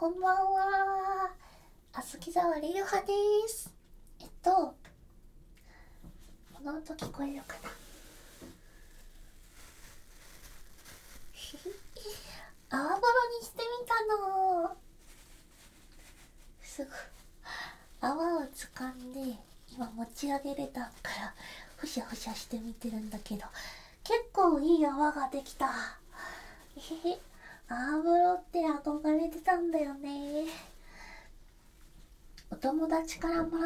こんばんは。あすきざわりゆはです。この音聞こえるかな。泡風呂にしてみたの。すぐ泡を掴んで今持ち上げれたからふしゃふしゃしてみてるんだけど、結構いい泡ができた。泡風呂って憧れてたんだよね。お友達からもら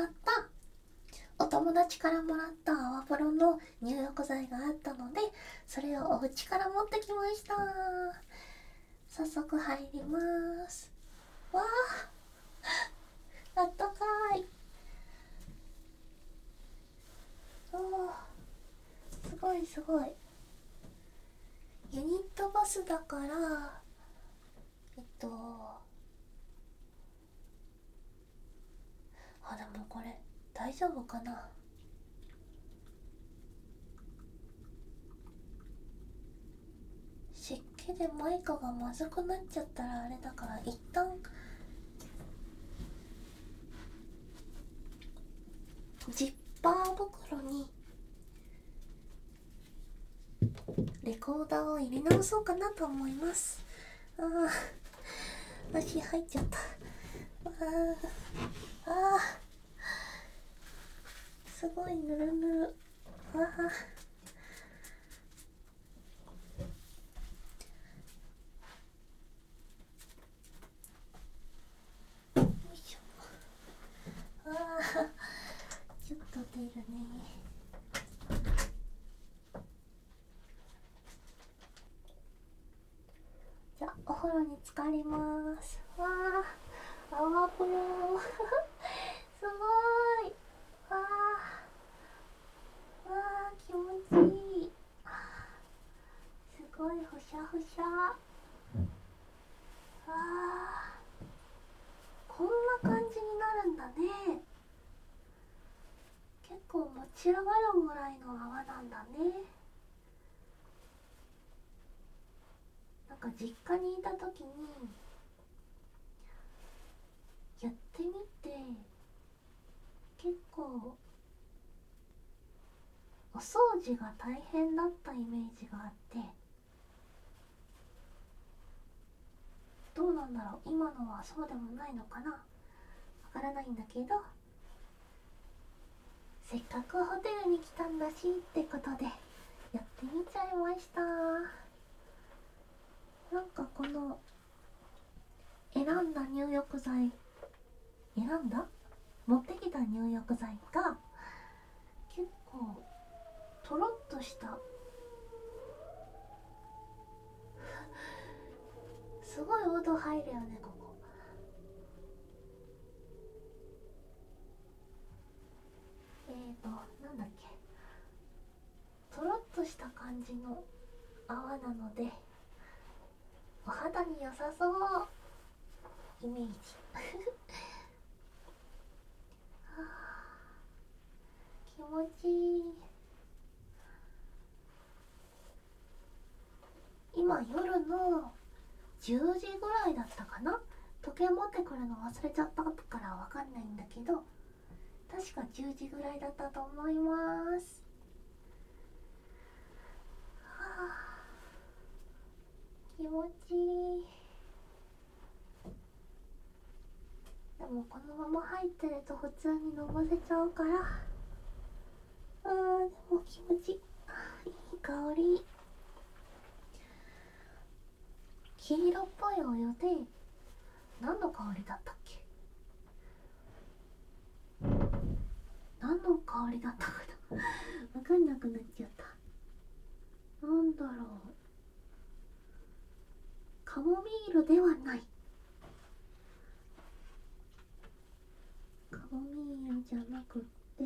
った泡風呂の入浴剤があったので、それをお家から持ってきました。早速入ります。わあ、あったかい。おー、すごいすごい。ユニットバスだから、でもこれ大丈夫かな。湿気でマイカがまずくなっちゃったらあれだから、一旦ジッパー袋にレコーダーを入れ直そうかなと思います。足入っちゃった。すごいぬるぬる。よいしょ。ちょっと出るね。じゃあお風呂に浸かります。泡風呂。すごい。気持ちいい。すごいふしゃふしゃ。こんな感じになるんだね。結構持ち上がるぐらいの泡なんだね。なんか実家にいた時にやってみて、結構お掃除が大変だったイメージがあって、どうなんだろう、今のはそうでもないのかな、わからないんだけど、せっかくホテルに来たんだしってことでやってみちゃいました。なんかこの選んだ入浴剤、持ってきた入浴剤が結構とろっとしたすごい音入るよね、ここ。なんだっけ、とろっとした感じの泡なのでお肌に良さそうイメージ。気持ちいい。今夜の10時ぐらいだったかな。時計持ってくるの忘れちゃったからわかんないんだけど、確か10時ぐらいだったと思います。気持ちいい。でもこのまま入ってると普通にのぼせちゃうから、でも気持ちいい。いい香り。黄色っぽいお湯で何の香りだったっけ、何の香りだったかな。わかんなくなっちゃった。なんだろう、カモミールではない。カモミールじゃなくって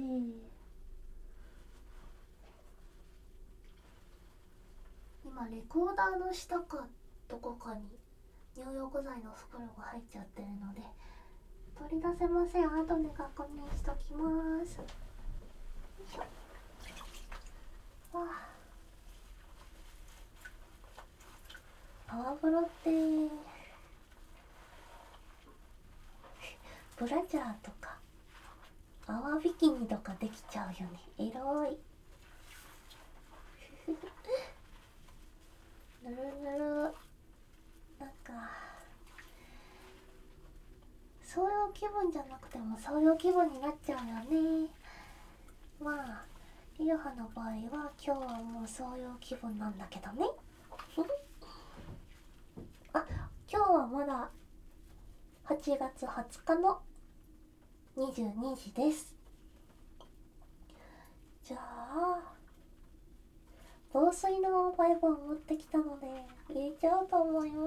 今レコーダーの下かどこかに入浴剤の袋が入っちゃってるので取り出せません。後で確認しときます。よいしょ。泡風呂ってブラジャーとか泡ビキニとかできちゃうよね。エロいぬるぬる。なんかそういう気分じゃなくてもそういう気分になっちゃうよね。まあいろはの場合は今日はもうそういう気分なんだけどねあ、今日はまだ8月20日の22時です。じゃあ防水のバイブを持ってきたので入れちゃおうと思います。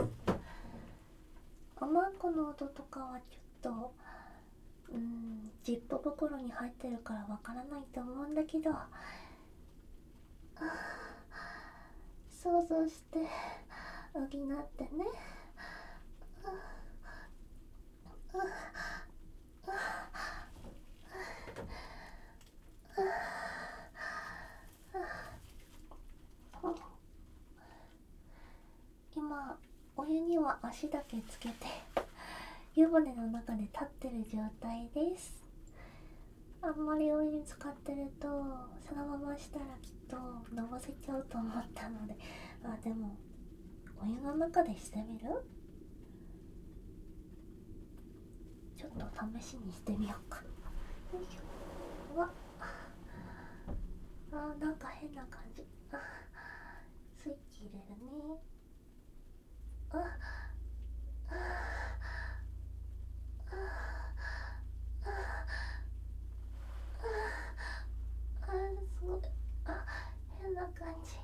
雨具の音とかはちょっとジップ袋に入ってるからわからないと思うんだけど、想像して補ってね。今お湯には足だけつけて湯船の中で立ってる状態です。あんまりお湯に使ってるとそのまましたらきっとのぼせちゃうと思ったので、でもお湯の中でしてみる？ちょっと試しにしてみようか。よいしょ。うわ、なんか変な感じ。スイッチ入れるね。すごい。変な感じ。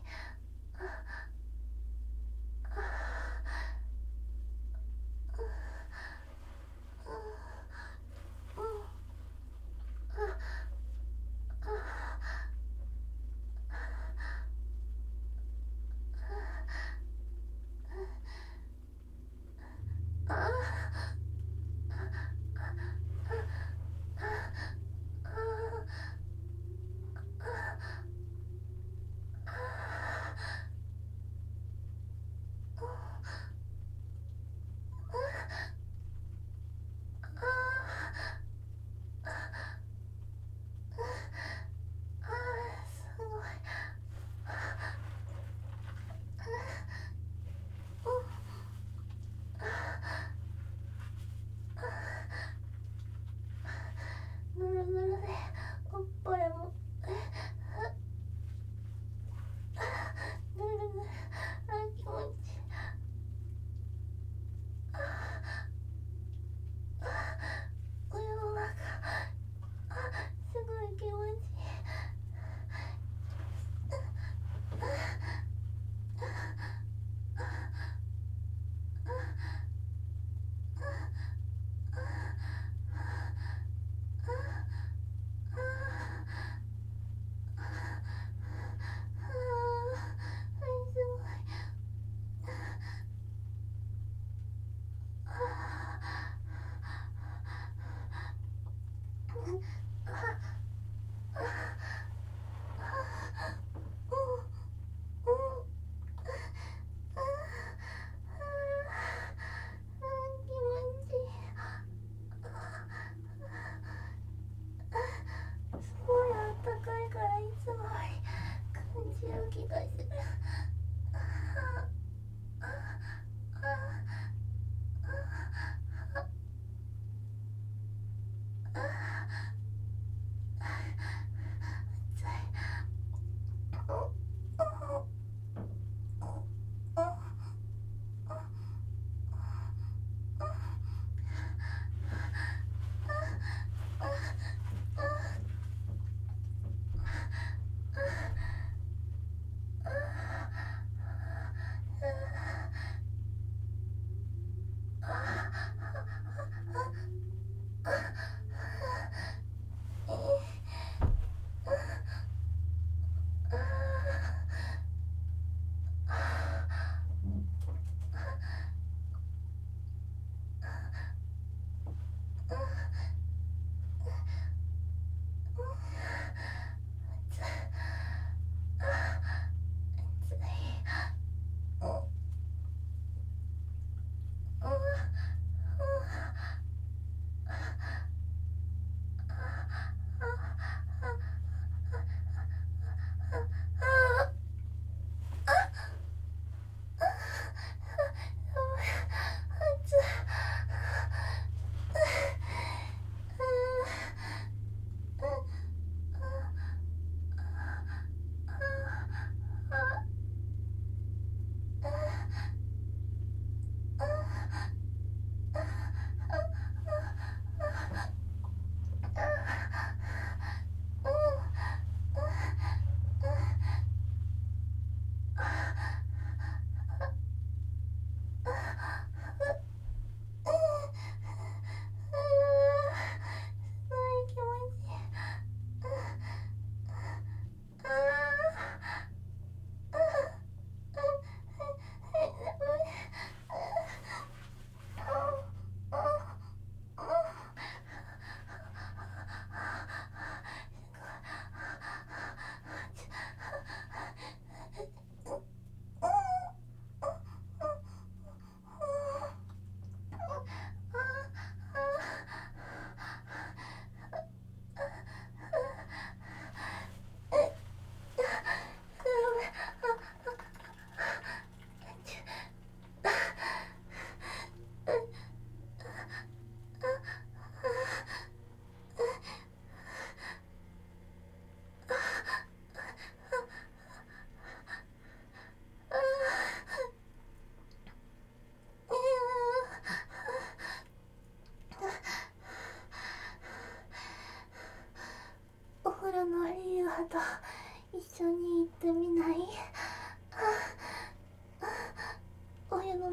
ぬるぬるでおっぱいもぬるぬる。気持ちいい。お湯の中すごい気持ちいい。すごいあったかいからいつもより感じる気がする。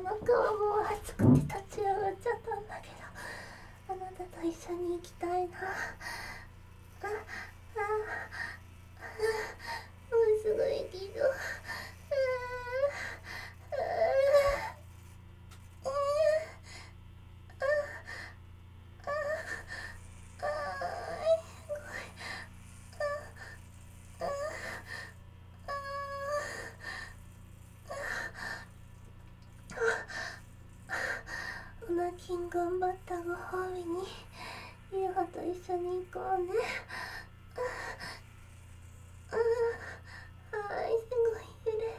腹はもう暑くて立ち上がっちゃったんだけど、あなたと一緒に行きたいな。もうすごいけど、オナキン頑張ったご褒美にゆうはと一緒に行こうね。はい、すごい揺れる。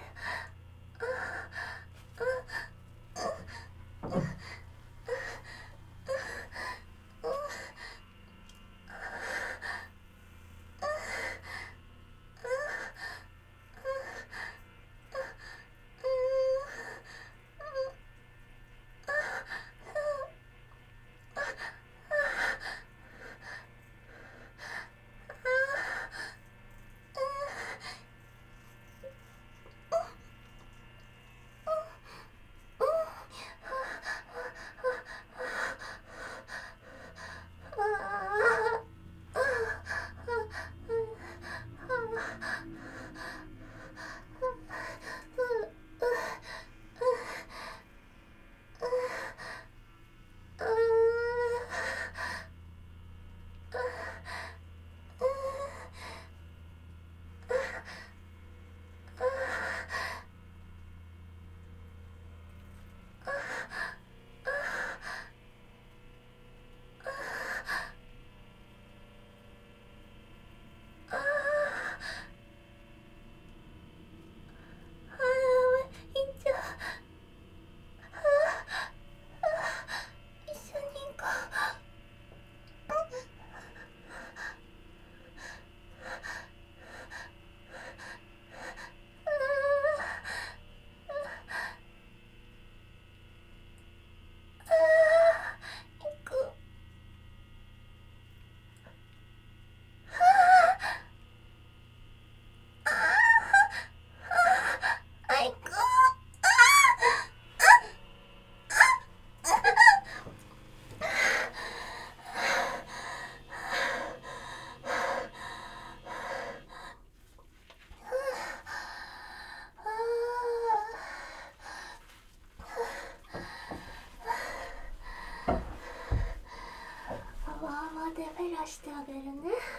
でフェラしてあげるね。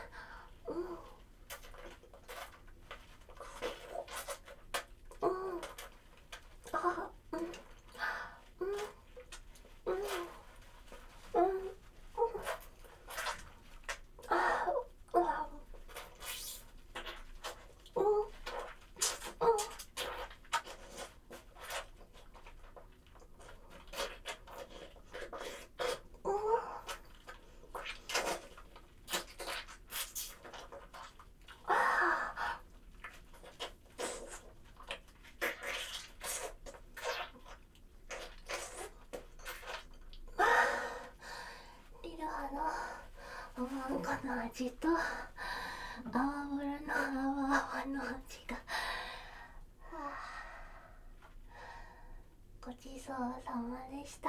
おまんこの味と泡風呂の泡の味が、ごちそうさまでした。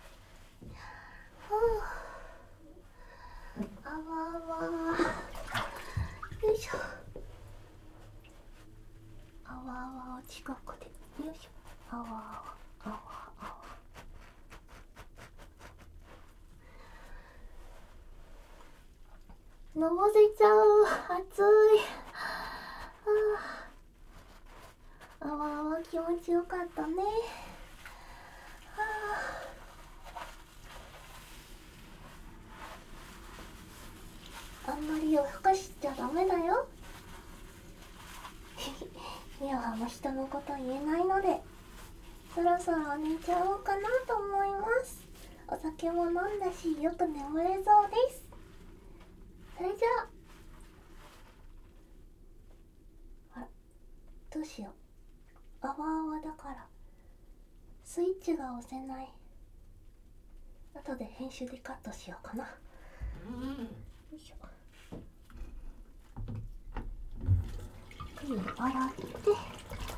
泡よいしょ。泡を近くでよいしょ。泡のぼせちゃう。熱い。泡気持ちよかったね。あんまり夜更かしちゃダメだよ。ミヤはもう人のこと言えないので、そろそろ寝ちゃおうかなと思います。お酒も飲んだし、よく眠れそうです。それじゃあ、どうしよう。泡だからスイッチが押せない。後で編集でカットしようかな。よいしょ。クリーム洗って